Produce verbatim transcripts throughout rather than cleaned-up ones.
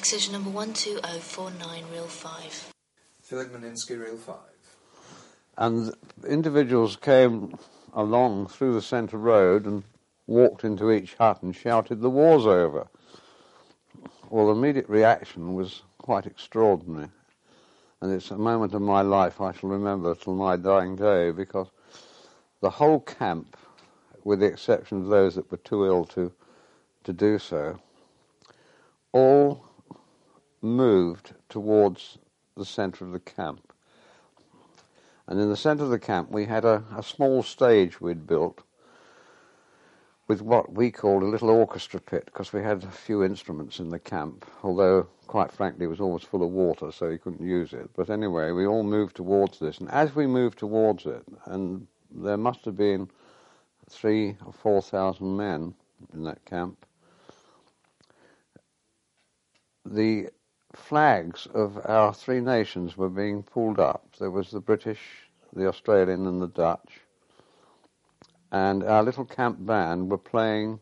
excision number one two oh four nine, reel five. Philip Meninsky, reel five. And individuals came along through the centre road and walked into each hut and shouted, "The war's over." Well, the immediate reaction was quite extraordinary. And it's a moment of my life I shall remember till my dying day, because the whole camp, with the exception of those that were too ill to, to do so, all moved towards the centre of the camp. And in the centre of the camp we had a, a small stage we'd built with what we called a little orchestra pit, because we had a few instruments in the camp, although, quite frankly, it was always full of water, so you couldn't use it. But anyway, we all moved towards this, and as we moved towards it, and there must have been three or four thousand men in that camp, the flags of our three nations were being pulled up. There was the British, the Australian, and the Dutch. And our little camp band were playing,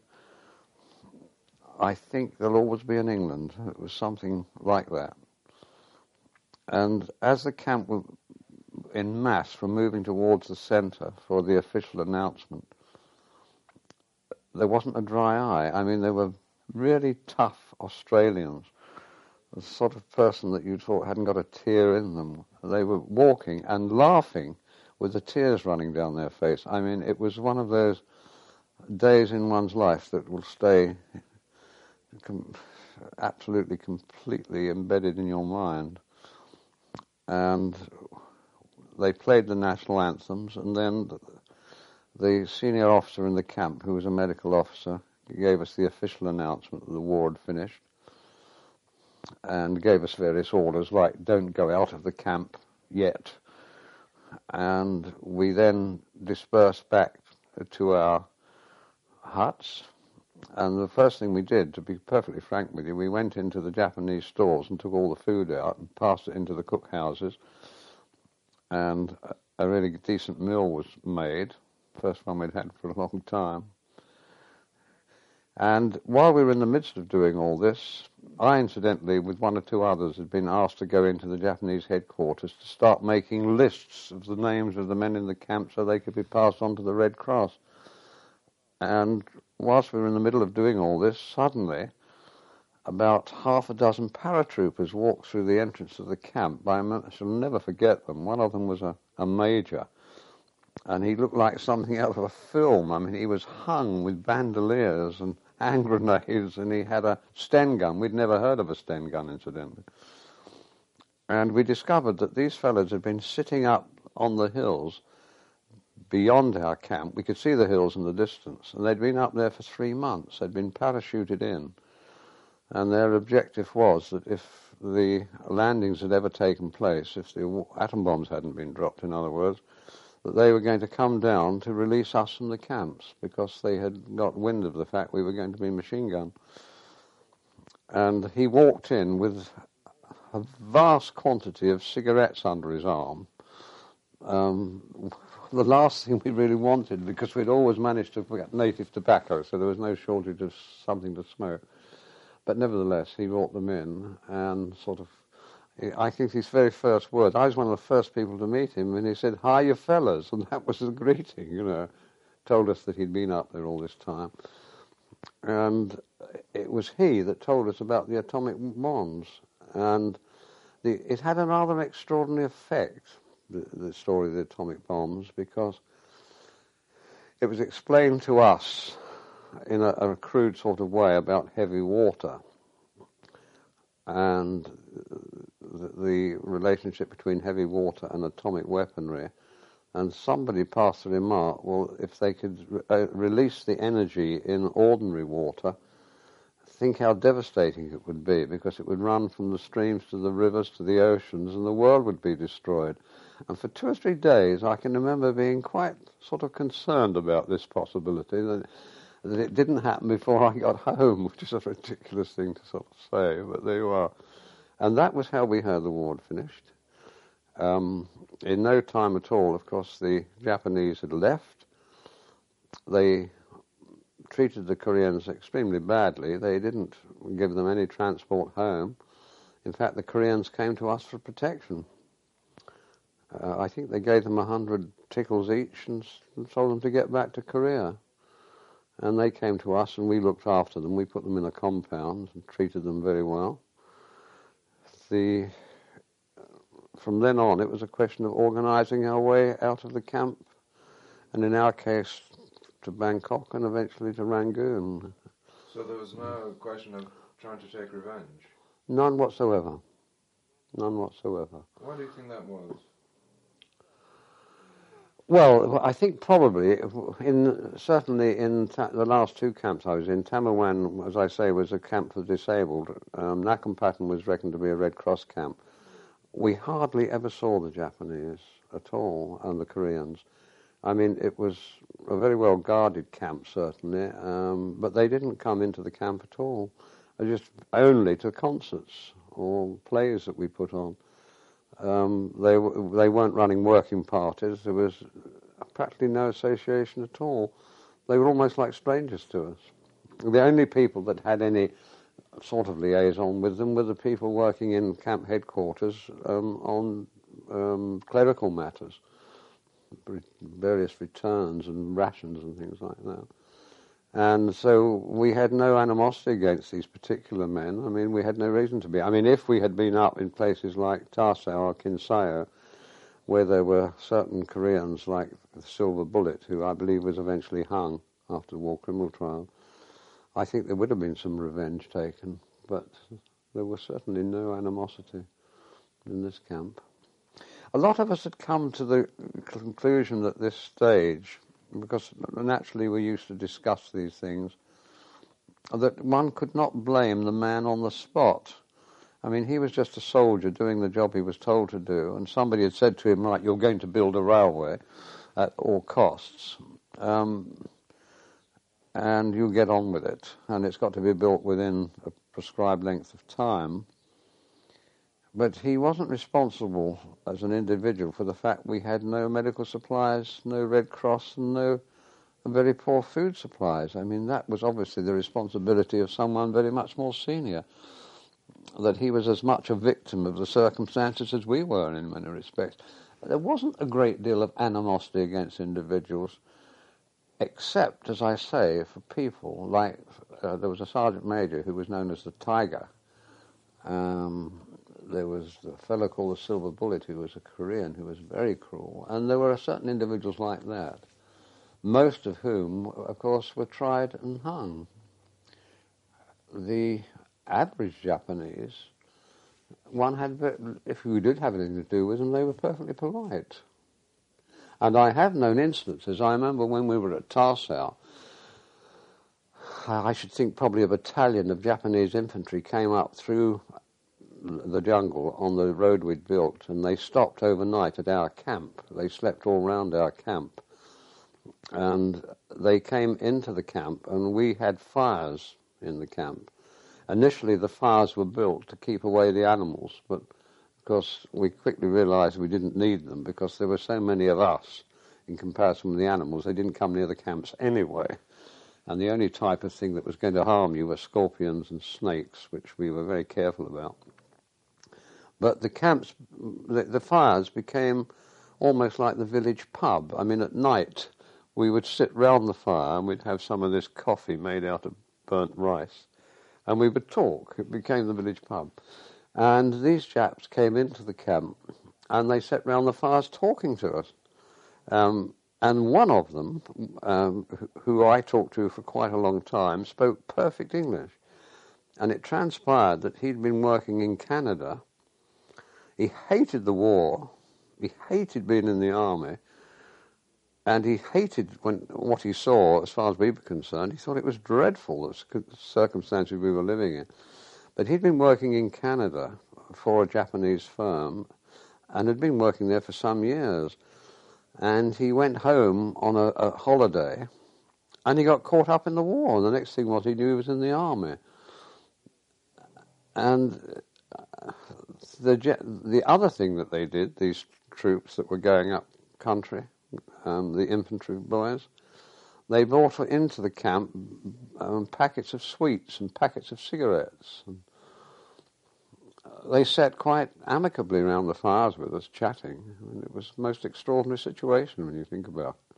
I think There'll Always Be an England. It was something like that. And as the camp were in mass were moving towards the centre for the official announcement, there wasn't a dry eye. I mean, they were really tough Australians, the sort of person that you thought hadn't got a tear in them. They were walking and laughing with the tears running down their face. I mean, it was one of those days in one's life that will stay com- absolutely, completely embedded in your mind. And they played the national anthems, and then the senior officer in the camp, who was a medical officer, gave us the official announcement that the war had finished, and gave us various orders like, don't go out of the camp yet. And we then dispersed back to our huts. And the first thing we did, to be perfectly frank with you, we went into the Japanese stores and took all the food out and passed it into the cookhouses. And a really decent meal was made, first one we'd had for a long time. And while we were in the midst of doing all this, I, incidentally, with one or two others, had been asked to go into the Japanese headquarters to start making lists of the names of the men in the camp so they could be passed on to the Red Cross. And whilst we were in the middle of doing all this, suddenly about half a dozen paratroopers walked through the entrance of the camp. I shall never forget them. One of them was a, a major, and he looked like something out of a film. I mean, he was hung with bandoliers and hand grenades, and he had a Sten gun. We'd never heard of a Sten gun, incidentally. And we discovered that these fellows had been sitting up on the hills beyond our camp. We could see the hills in the distance, and they'd been up there for three months. They'd been parachuted in, and their objective was that if the landings had ever taken place, if the atom bombs hadn't been dropped, in other words, that they were going to come down to release us from the camps, because they had got wind of the fact we were going to be machine gunned. And he walked in with a vast quantity of cigarettes under his arm. Um, the last thing we really wanted, because we'd always managed to get native tobacco, so there was no shortage of something to smoke. But nevertheless, he brought them in and sort of, I think his very first words, I was one of the first people to meet him, and he said, "Hi, you fellas," and that was the greeting, you know. Told us that he'd been up there all this time. And it was he that told us about the atomic bombs. And the, it had a rather extraordinary effect, the, the story of the atomic bombs, because it was explained to us in a, a crude sort of way about heavy water and the, the relationship between heavy water and atomic weaponry. And somebody passed the remark, well, if they could re- uh, release the energy in ordinary water, think how devastating it would be, because it would run from the streams to the rivers to the oceans, and the world would be destroyed. And for two or three days I can remember being quite sort of concerned about this possibility, that, that it didn't happen before I got home, which is a ridiculous thing to sort of say, but there you are. And that was how we heard the war had finished. Um, in no time at all, of course, the Japanese had left. They treated the Koreans extremely badly. They didn't give them any transport home. In fact, the Koreans came to us for protection. Uh, I think they gave them a hundred tickles each and, and told them to get back to Korea. And they came to us and we looked after them. We put them in a compound and treated them very well. The, from then on, it was a question of organising our way out of the camp, and in our case, to Bangkok and eventually to Rangoon. So there was no question of trying to take revenge? None whatsoever. None whatsoever. Why do you think that was? Well, I think probably, in certainly in ta- the last two camps I was in, Tamawan, as I say, was a camp for the disabled. Um, Nakhon was reckoned to be a Red Cross camp. We hardly ever saw the Japanese at all, and the Koreans. I mean, it was a very well-guarded camp, certainly, um, but they didn't come into the camp at all, just only to concerts or plays that we put on. Um, they they weren't running working parties. There was practically no association at all. They were almost like strangers to us. The only people that had any sort of liaison with them were the people working in camp headquarters um, on um, clerical matters, various returns and rations and things like that. And so we had no animosity against these particular men. I mean, we had no reason to be. I mean, if we had been up in places like Tarsao or Kinsayo, where there were certain Koreans like the Silver Bullet, who I believe was eventually hung after the war criminal trial, I think there would have been some revenge taken, but there was certainly no animosity in this camp. A lot of us had come to the conclusion at this stage, because naturally we used to discuss these things, that one could not blame the man on the spot. I mean, he was just a soldier doing the job he was told to do, and somebody had said to him, right, you're going to build a railway at all costs, um, and you get on with it, and it's got to be built within a prescribed length of time. But he wasn't responsible as an individual for the fact we had no medical supplies, no Red Cross, and no very poor food supplies. I mean, that was obviously the responsibility of someone very much more senior, that he was as much a victim of the circumstances as we were in many respects. There wasn't a great deal of animosity against individuals, except, as I say, for people like, uh, there was a sergeant major who was known as the Tiger. Um, There was a fellow called the Silver Bullet, who was a Korean, who was very cruel. And there were certain individuals like that, most of whom, of course, were tried and hung. The average Japanese, one had, if you did have anything to do with them, they were perfectly polite. And I have known instances. I remember when we were at Tarsao, I should think probably a battalion of Japanese infantry came up through the jungle on the road we'd built, and they stopped overnight at our camp. They slept all round our camp, and they came into the camp, and we had fires in the camp. Initially the fires were built to keep away the animals, but of course we quickly realized we didn't need them because there were so many of us in comparison with the animals. They didn't come near the camps anyway, and the only type of thing that was going to harm you were scorpions and snakes, which we were very careful about. But the camps, the, the fires became almost like the village pub. I mean, at night we would sit round the fire and we'd have some of this coffee made out of burnt rice, and we would talk. It became the village pub. And these chaps came into the camp and they sat round the fires talking to us. Um, and one of them, um, who I talked to for quite a long time, spoke perfect English. And it transpired that he'd been working in Canada. He hated the war, he hated being in the army, and he hated when, what he saw as far as we were concerned. He thought it was dreadful, the circumstances we were living in. But he'd been working in Canada for a Japanese firm and had been working there for some years. And he went home on a, a holiday and he got caught up in the war. And the next thing was he knew he was in the army. And The, the other thing that they did, these troops that were going up country, um, the infantry boys, they brought into the camp um, packets of sweets and packets of cigarettes. And, they sat quite amicably around the fires with us, chatting. I mean, it was a most extraordinary situation when you think about it.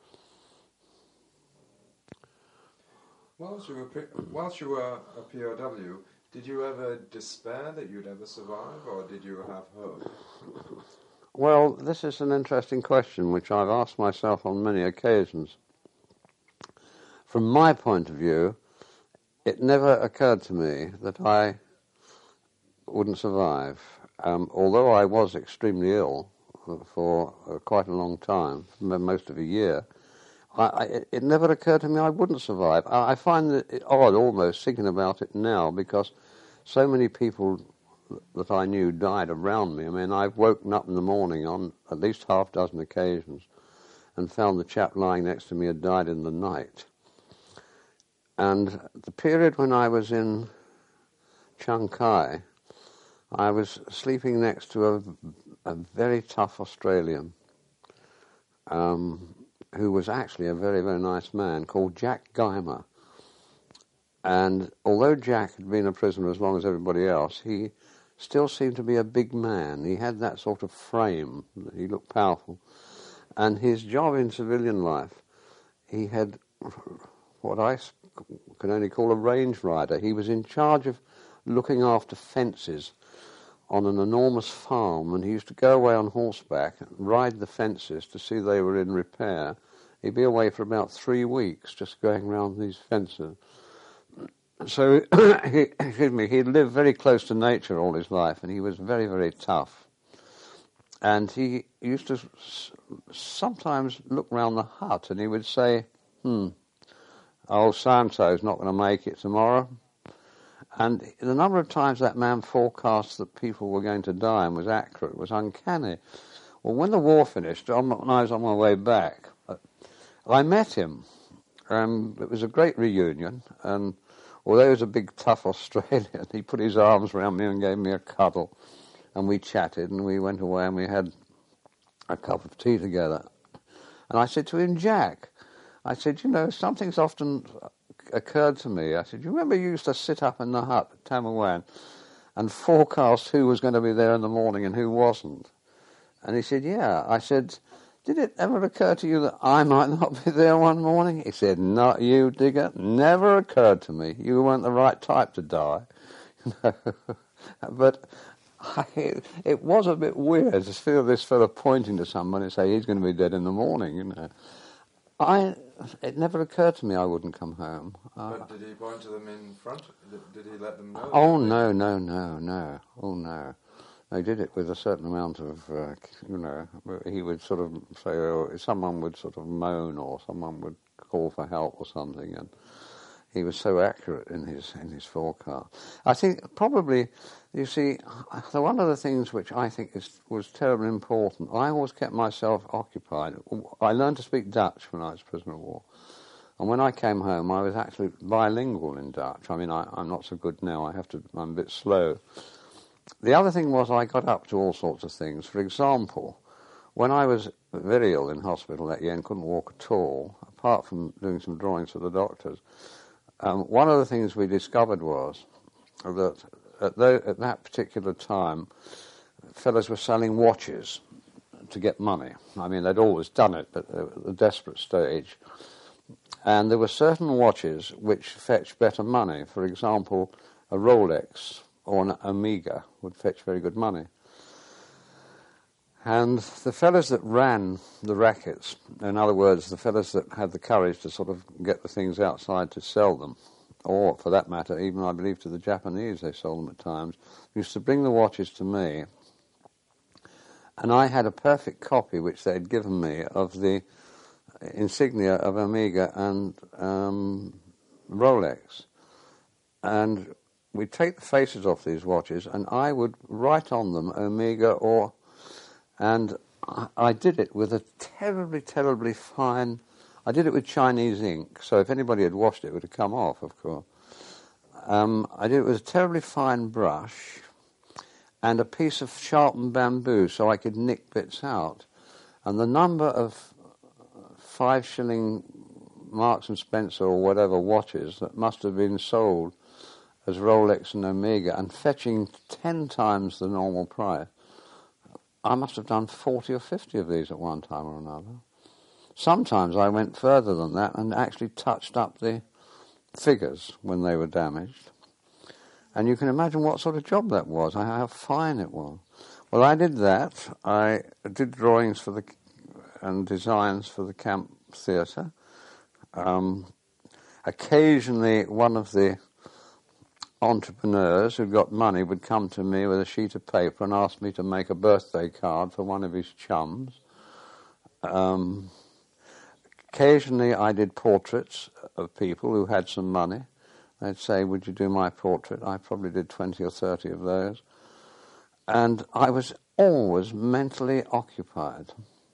Whilst you were, P- whilst you were a P O W, did you ever despair that you'd ever survive, or did you have hope? Well, this is an interesting question which I've asked myself on many occasions. From my point of view, it never occurred to me that I wouldn't survive. Um, although I was extremely ill for uh, quite a long time, most of a year, I, I, it never occurred to me I wouldn't survive. I, I find it odd almost thinking about it now, because so many people that I knew died around me. I mean, I've woken up in the morning on at least half a dozen occasions and found the chap lying next to me had died in the night. And the period when I was in Chiang Kai, I was sleeping next to a, a very tough Australian um, who was actually a very, very nice man called Jack Geimer. And although Jack had been a prisoner as long as everybody else, he still seemed to be a big man. He had that sort of frame. He looked powerful. And his job in civilian life, he had what I can only call a range rider. He was in charge of looking after fences on an enormous farm, and he used to go away on horseback and ride the fences to see they were in repair. He'd be away for about three weeks just going round these fences. So, he, excuse me, he'd lived very close to nature all his life, and he was very, very tough. And he used to s- sometimes look round the hut, and he would say, hmm, old so-and-so's not going to make it tomorrow. And the number of times that man forecast that people were going to die and was accurate was uncanny. Well, when the war finished, on, when I was on my way back, I met him. Um, it was a great reunion, and although he was a big, tough Australian, he put his arms around me and gave me a cuddle, and we chatted, and we went away and we had a cup of tea together. And I said to him, Jack, I said, you know, something's often occurred to me. I said, you remember you used to sit up in the hut at Tamawan and forecast who was going to be there in the morning and who wasn't? And he said, yeah. I said, did it ever occur to you that I might not be there one morning? He said, not you, Digger. Never occurred to me. You weren't the right type to die. But I, it was a bit weird to feel this fellow pointing to someone and say he's going to be dead in the morning, you know. I, it never occurred to me I wouldn't come home. But Uh, did he point to them in front? Did, did he let them know? oh, no, no, no, no. Oh, no. They did it with a certain amount of, uh, you know, he would sort of say, oh, someone would sort of moan or someone would call for help or something, and he was so accurate in his in his forecast. I think probably, you see, one of the things which I think is was terribly important, I always kept myself occupied. I learned to speak Dutch when I was prisoner of war, and when I came home I was actually bilingual in Dutch. I mean, I, I'm not so good now, I have to, I'm a bit slow. The other thing was I got up to all sorts of things. For example, when I was very ill in hospital that year and couldn't walk at all, apart from doing some drawings for the doctors, um, one of the things we discovered was that at, the, at that particular time, fellows were selling watches to get money. I mean, they'd always done it, but at a desperate stage. And there were certain watches which fetched better money. For example, a Rolex or an Omega would fetch very good money. And the fellows that ran the rackets, in other words, the fellows that had the courage to sort of get the things outside to sell them, or for that matter, even I believe to the Japanese they sold them at times, used to bring the watches to me, and I had a perfect copy which they'd given me of the insignia of Omega and um, Rolex. And we'd take the faces off these watches, and I would write on them Omega or... And I did it with a terribly, terribly fine... I did it with Chinese ink, so if anybody had washed it, it would have come off, of course. Um, I did it with a terribly fine brush and a piece of sharpened bamboo so I could nick bits out. And the number of five-shilling Marks and Spencer or whatever watches that must have been sold as Rolex and Omega and fetching ten times the normal price. I must have done forty or fifty of these at one time or another. Sometimes I went further than that and actually touched up the figures when they were damaged. And you can imagine what sort of job that was, how fine it was. Well, I did that. I did drawings for the and designs for the camp theatre. Um, occasionally, one of the entrepreneurs who got money would come to me with a sheet of paper and ask me to make a birthday card for one of his chums. Um, occasionally, I did portraits of people who had some money. They'd say, would you do my portrait? I probably did twenty or thirty of those. And I was always mentally occupied.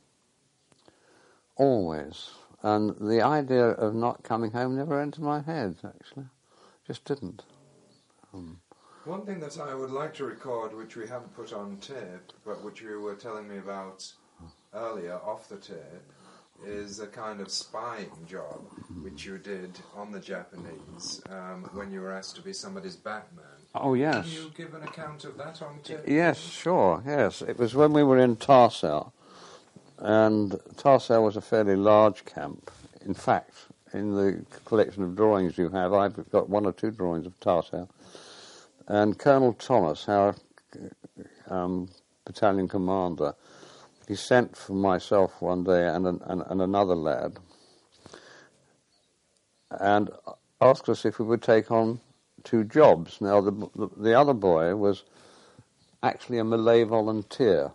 Always. And the idea of not coming home never entered my head, actually. Just didn't. Um, One thing that I would like to record, which we haven't put on tape, but which you were telling me about earlier off the tape, is a kind of spying job which you did on the Japanese um, when you were asked to be somebody's Batman. Oh, yes. Can you give an account of that on tape? Yes, sure, yes. It was when we were in Tarsau, and Tarsau was a fairly large camp. In fact, in the collection of drawings you have, I've got one or two drawings of Tarsau. And Colonel Thomas, our um, battalion commander, he sent for myself one day and, an, and, and another lad and asked us if we would take on two jobs. Now, the, the, the other boy was actually a Malay volunteer,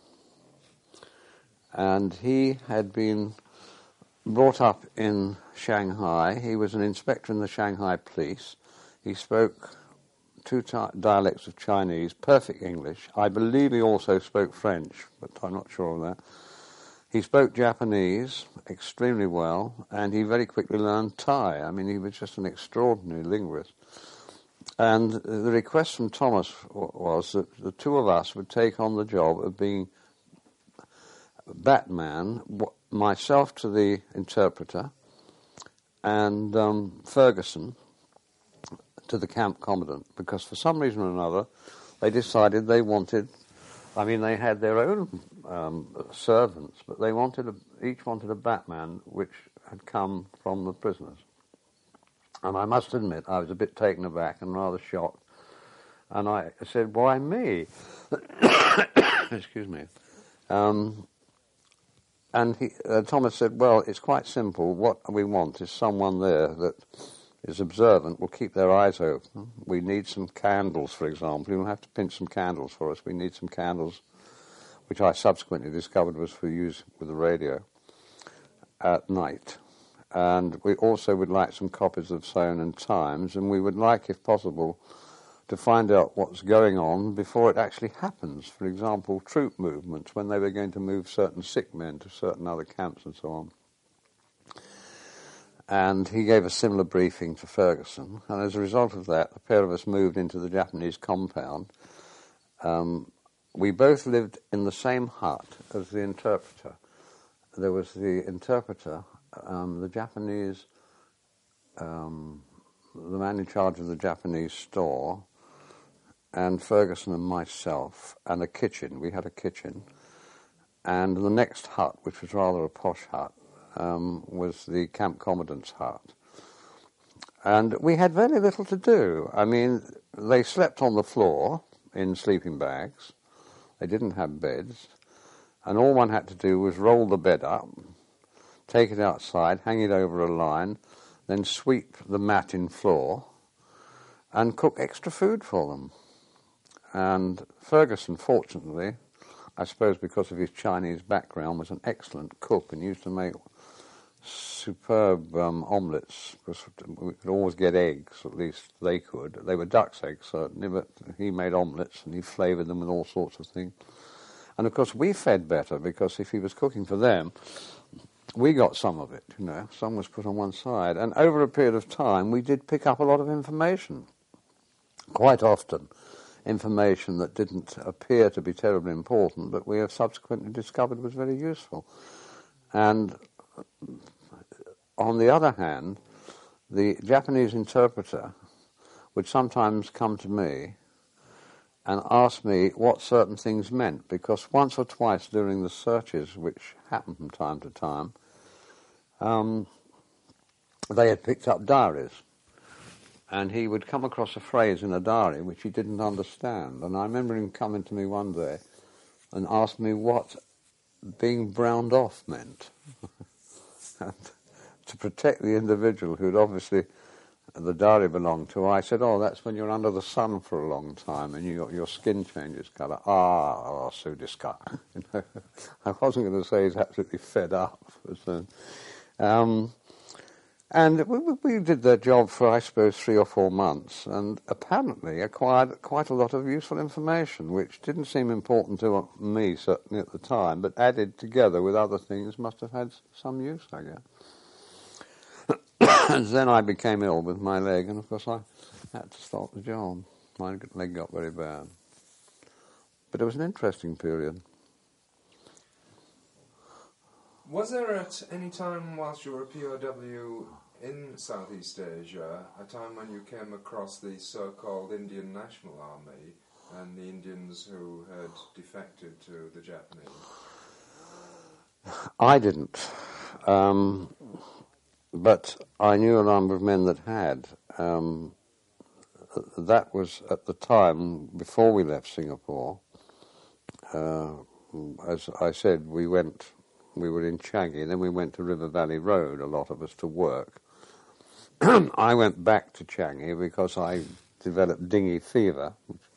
and he had been brought up in Shanghai. He was an inspector in the Shanghai police. He spoke two ti- dialects of Chinese, perfect English. I believe he also spoke French, but I'm not sure of that. He spoke Japanese extremely well, and he very quickly learned Thai. I mean, he was just an extraordinary linguist. And the request from Thomas w- was that the two of us would take on the job of being Batman, w- myself to the interpreter, and um, Ferguson to the camp commandant, because for some reason or another they decided they wanted, I mean they had their own um, servants, but they wanted a, each wanted a Batman which had come from the prisoners. And I must admit I was a bit taken aback and rather shocked, and I said, why me? Excuse me. Um, and he, uh, Thomas said, well, it's quite simple. What we want is someone there that is observant, will keep their eyes open. We need some candles, for example. You'll have to pinch some candles for us. We need some candles, which I subsequently discovered was for use with the radio at night. And we also would like some copies of Soane and Times, and we would like, if possible, to find out what's going on before it actually happens. For example, troop movements, when they were going to move certain sick men to certain other camps and so on. And he gave a similar briefing to Ferguson, and as a result of that, the pair of us moved into the Japanese compound. Um, we both lived in the same hut as the interpreter. There was the interpreter, um, the Japanese, um, the man in charge of the Japanese store, and Ferguson and myself, and a kitchen. We had a kitchen. And the next hut, which was rather a posh hut, Um, was the camp commandant's hut. And we had very little to do. I mean, they slept on the floor in sleeping bags. They didn't have beds. And all one had to do was roll the bed up, take it outside, hang it over a line, then sweep the mat in floor and cook extra food for them. And Ferguson, fortunately, I suppose because of his Chinese background, was an excellent cook and used to make superb um, omelettes, because we could always get eggs, at least they could. They were duck's eggs, certainly, but he made omelettes and he flavoured them with all sorts of things. And of course we fed better, because if he was cooking for them, we got some of it, you know. Some was put on one side. And over a period of time, we did pick up a lot of information. Quite often, information that didn't appear to be terribly important, but we have subsequently discovered was very useful. And on the other hand, the Japanese interpreter would sometimes come to me and ask me what certain things meant, because once or twice during the searches, which happened from time to time, um, they had picked up diaries. And he would come across a phrase in a diary which he didn't understand. And I remember him coming to me one day and asked me what being browned off meant. And to protect the individual who'd obviously the diary belonged to, I said, oh, that's when you're under the sun for a long time and you, your skin changes colour. Ah, oh, so disgusting. You know, I wasn't going to say he's absolutely fed up. But, uh, um, and we, we did that job for, I suppose, three or four months, and apparently acquired quite a lot of useful information, which didn't seem important to me, certainly at the time, but added together with other things must have had some use, I guess. And then I became ill with my leg, and of course I had to stop the job. My leg got very bad. But it was an interesting period. Was there at any time whilst you were a P O W in Southeast Asia a time when you came across the so-called Indian National Army and the Indians who had defected to the Japanese? I didn't. Um, but I knew a number of men that had. Um, that was at the time before we left Singapore. Uh, as I said, we went... We were in Changi, and then we went to River Valley Road, a lot of us, to work. I went back to Changi because I developed dengue fever,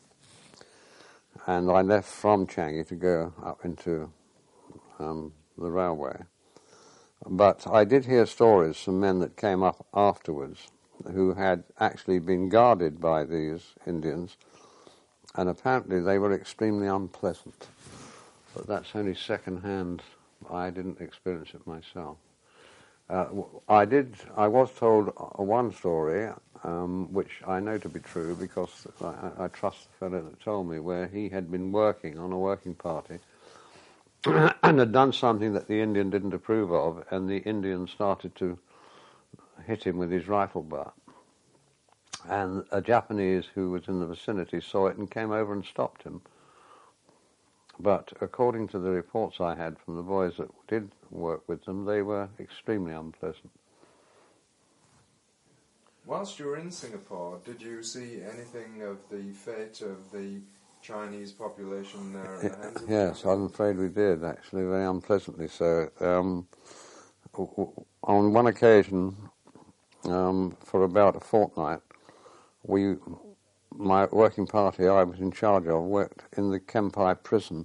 and I left from Changi to go up into um, the railway. But I did hear stories from men that came up afterwards who had actually been guarded by these Indians, and apparently they were extremely unpleasant. But that's only second-hand. I didn't experience it myself. Uh, I did. I was told one story, um, which I know to be true because I, I trust the fellow that told me, where he had been working on a working party and had done something that the Indian didn't approve of, and the Indian started to hit him with his rifle butt. And a Japanese who was in the vicinity saw it and came over and stopped him. But according to the reports I had from the boys that did work with them, they were extremely unpleasant. Whilst you were in Singapore, did you see anything of the fate of the Chinese population there at the hands of Yes, I'm afraid we did, actually, very unpleasantly so. Um, on one occasion, um, for about a fortnight, we... my working party I was in charge of worked in the Kempai prison.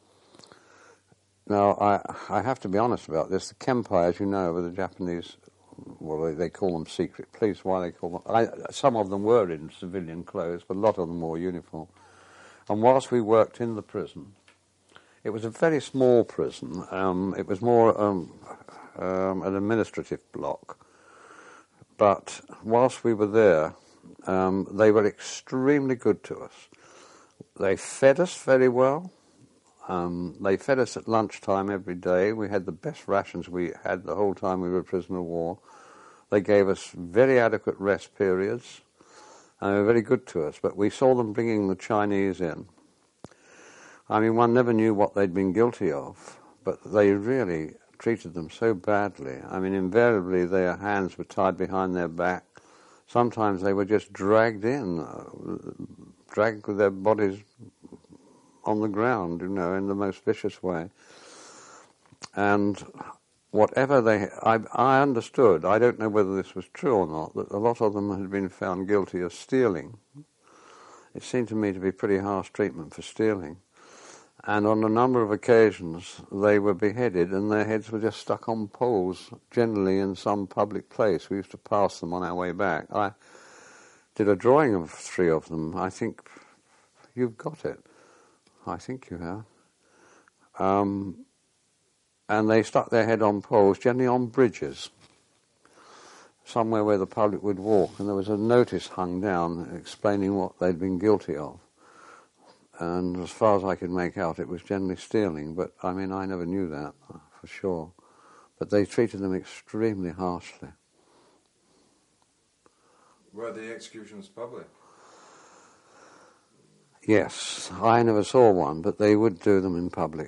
Now, I I have to be honest about this. The Kempai, as you know, were the Japanese, well, they, they call them secret police. Why they call them? I, some of them were in civilian clothes, but a lot of them wore uniform. And whilst we worked in the prison, it was a very small prison. Um, it was more um, um, an administrative block. But whilst we were there, Um, they were extremely good to us. They fed us very well. Um, they fed us at lunchtime every day. We had the best rations we had the whole time we were a prisoner of war. They gave us very adequate rest periods, and they were very good to us. But we saw them bringing the Chinese in. I mean, one never knew what they'd been guilty of, but they really treated them so badly. I mean, invariably their hands were tied behind their back. Sometimes they were just dragged in, uh, dragged with their bodies on the ground, you know, in the most vicious way. And whatever they... I, I understood, I don't know whether this was true or not, that a lot of them had been found guilty of stealing. It seemed to me to be pretty harsh treatment for stealing. And on a number of occasions, they were beheaded and their heads were just stuck on poles, generally in some public place. We used to pass them on our way back. I did a drawing of three of them. I think you've got it. I think you have. Um, and they stuck their head on poles, generally on bridges, somewhere where the public would walk. And there was a notice hung down explaining what they'd been guilty of. And as far as I could make out, it was generally stealing. But, I mean, I never knew that, for sure. But they treated them extremely harshly. Were the executions public? Yes, I never saw one, but they would do them in public.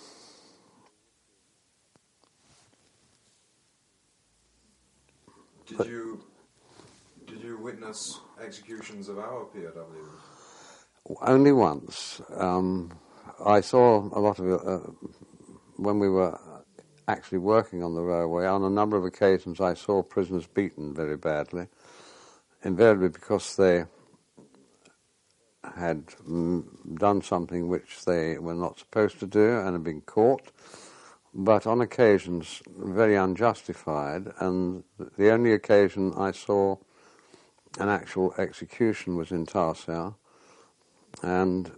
Did But you did you witness executions of our P O Ws? only once. Um, I saw a lot of it uh, when we were actually working on the railway. On a number of occasions I saw prisoners beaten very badly, invariably because they had mm, done something which they were not supposed to do and had been caught, but on occasions very unjustified, and the only occasion I saw an actual execution was in Tarsau, and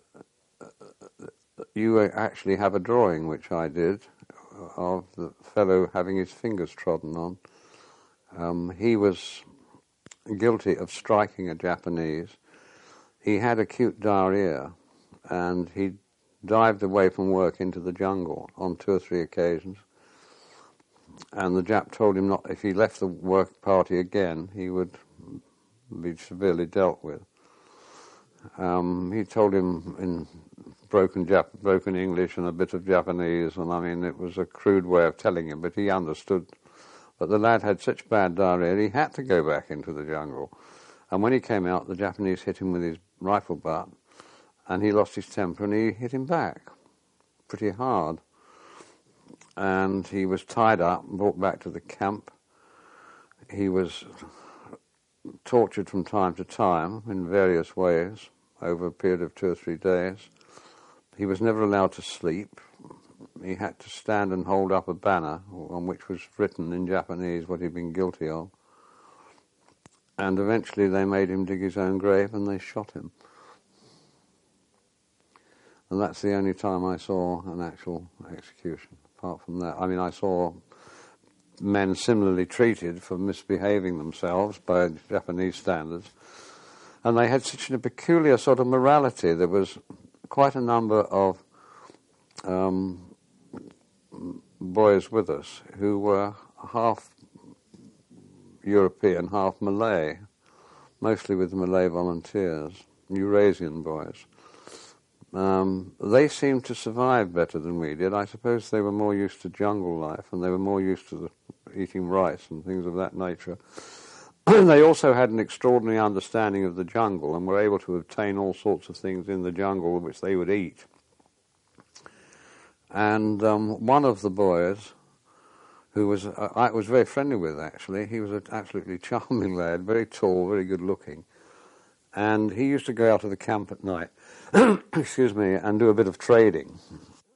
you actually have a drawing, which I did, of the fellow having his fingers trodden on. Um, he was guilty of striking a Japanese. He had acute diarrhea, and he dived away from work into the jungle on two or three occasions. And the Jap told him not, if he left the work party again, he would be severely dealt with. Um, he told him in broken Jap- broken English and a bit of Japanese, and I mean, it was a crude way of telling him, but he understood. But the lad had such bad diarrhea, he had to go back into the jungle. And when he came out, the Japanese hit him with his rifle butt, and he lost his temper, and he hit him back pretty hard. And he was tied up and brought back to the camp. He was tortured from time to time in various ways over a period of two or three days. He was never allowed to sleep. He had to stand and hold up a banner on which was written in Japanese what he'd been guilty of. And eventually they made him dig his own grave and they shot him. And that's the only time I saw an actual execution. Apart from that, I mean, I saw men similarly treated for misbehaving themselves by Japanese standards. And they had such a peculiar sort of morality. There was quite a number of um, boys with us who were half European, half Malay, mostly with the Malay volunteers, Eurasian boys. Um, they seemed to survive better than we did. I suppose they were more used to jungle life, and they were more used to the, eating rice and things of that nature. They also had an extraordinary understanding of the jungle and were able to obtain all sorts of things in the jungle which they would eat. And um, one of the boys, who was uh, I was very friendly with, actually, he was an absolutely charming lad, very tall, very good looking. And he used to go out to the camp at night, excuse me, and do a bit of trading.